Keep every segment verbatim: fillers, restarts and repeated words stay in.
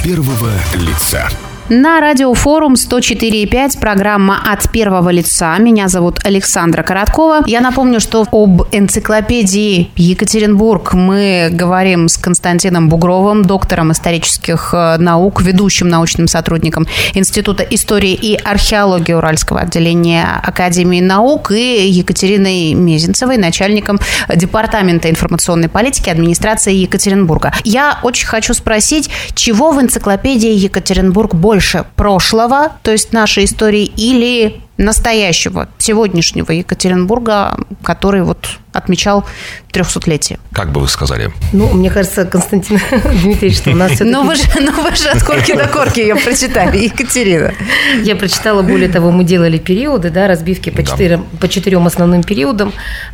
первого лица. На радиофорум сто четыре и пять программа «От первого лица». Меня зовут Александра Короткова. Я напомню, что об энциклопедии Екатеринбург мы говорим с Константином Бугровым, доктором исторических наук, ведущим научным сотрудником Института истории и археологии Уральского отделения Академии наук, и Екатериной Мезенцевой, начальником Департамента информационной политики администрации Екатеринбурга. Я очень хочу спросить, чего в энциклопедии Екатеринбург больше? Больше прошлого, то есть нашей истории, или настоящего, сегодняшнего Екатеринбурга, который вот отмечал трехсотлетие? Как бы вы сказали? Ну, мне кажется, Константин Дмитриевич, что у нас все-таки... Ну, вы же, ну, вы же от корки до корки ее прочитали, Екатерина. Я прочитала, более того, мы делали периоды, да, разбивки по, да. четырем, по четырем основным периодам,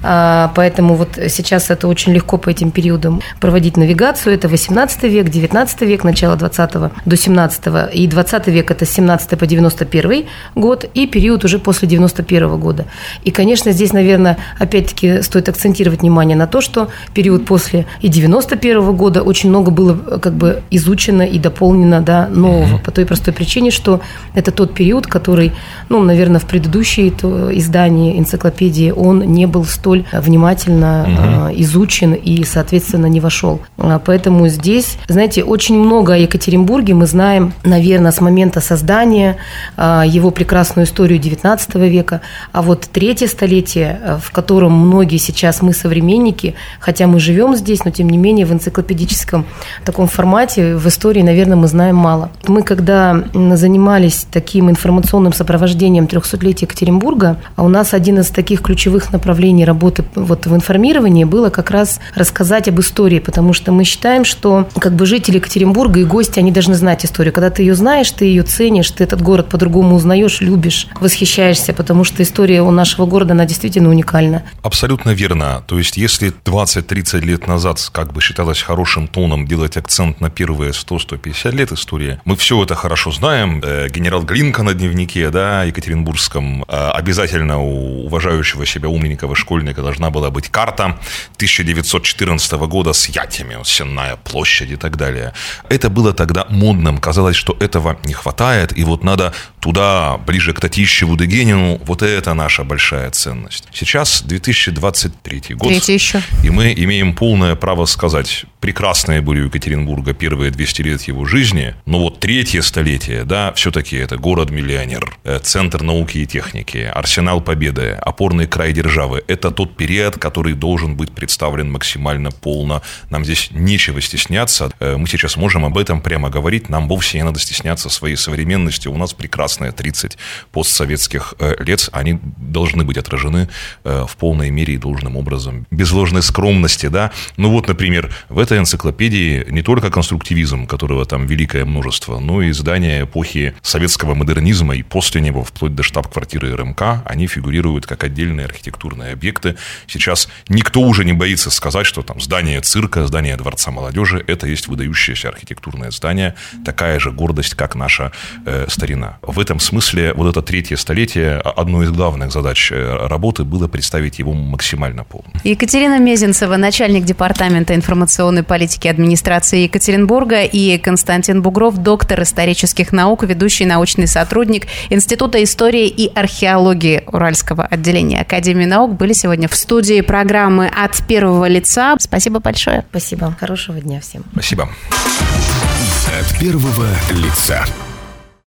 поэтому вот сейчас это очень легко по этим периодам проводить навигацию. Это восемнадцатый век, девятнадцатый век, начало двадцатого до семнадцатого, и двадцатый век – это с семнадцатого по девяносто первый год, и период уже после девяносто первого года. И, конечно, здесь, наверное, опять-таки стоит акцентировать внимание на то, что период после и девяносто первого года очень много было как бы изучено и дополнено до нового, по той простой причине, что это тот период, который, ну, наверное, в предыдущие издания энциклопедии он не был столь внимательно угу. изучен и, соответственно, не вошел. Поэтому здесь, знаете, очень много о Екатеринбурге мы знаем, наверное, с момента создания, его прекрасную историю девятнадцатого века, а вот третье столетие, в котором многие сейчас Сейчас мы современники, хотя мы живем здесь, но тем не менее в энциклопедическом таком формате, в истории, наверное, мы знаем мало. Мы когда занимались таким информационным сопровождением трехсотлетия Екатеринбурга, а у нас один из таких ключевых направлений работы вот в информировании было как раз рассказать об истории, потому что мы считаем, что как бы жители Екатеринбурга и гости, они должны знать историю. Когда ты ее знаешь, ты ее ценишь, ты этот город по-другому узнаешь, любишь, восхищаешься, потому что история у нашего города, она действительно уникальна. Абсолютно верно. То есть, если двадцать-тридцать лет назад как бы считалось хорошим тоном делать акцент на первые сто - сто пятьдесят лет истории, мы все это хорошо знаем. Генерал Глинка на дневнике, да, екатеринбургском, обязательно у уважающего себя умненького школьника должна была быть карта тысяча девятьсот четырнадцатого года с ятями, Сенная площадь и так далее. Это было тогда модным, казалось, что этого не хватает, и вот надо туда, ближе к Татищеву, Дегенину, вот это наша большая ценность. Сейчас две тысячи двадцать третий год, Третий еще. И мы имеем полное право сказать, прекрасные были у Екатеринбурга первые двести лет его жизни, но вот третье столетие, да, все-таки это город-миллионер, центр науки и техники, арсенал победы, опорный край державы. Это тот период, который должен быть представлен максимально полно. Нам здесь нечего стесняться. Мы сейчас можем об этом прямо говорить. Нам вовсе не надо стесняться своей современности. У нас прекрасные тридцать постсоветских лет. Они должны быть отражены в полной мере и должным образом, без ложной скромности, да. Ну вот, например, в этой энциклопедии не только конструктивизм, которого там великое множество, но и здания эпохи советского модернизма и после него, вплоть до штаб-квартиры РМК, они фигурируют как отдельные архитектурные объекты. Сейчас никто уже не боится сказать, что там здание цирка, здание Дворца молодежи – это есть выдающееся архитектурное здание, такая же гордость, как наша э, старина. В этом смысле вот это третье столетие, одной из главных задач работы было представить его максимально полным. Екатерина Мезенцева, начальник Департамента информационной политики администрации Екатеринбурга, и Константин Бугров, доктор исторических наук, ведущий научный сотрудник Института истории и археологии Уральского отделения Академии наук, были сегодня в студии программы «От первого лица». Спасибо большое. Спасибо. Хорошего дня всем. Спасибо. От первого лица.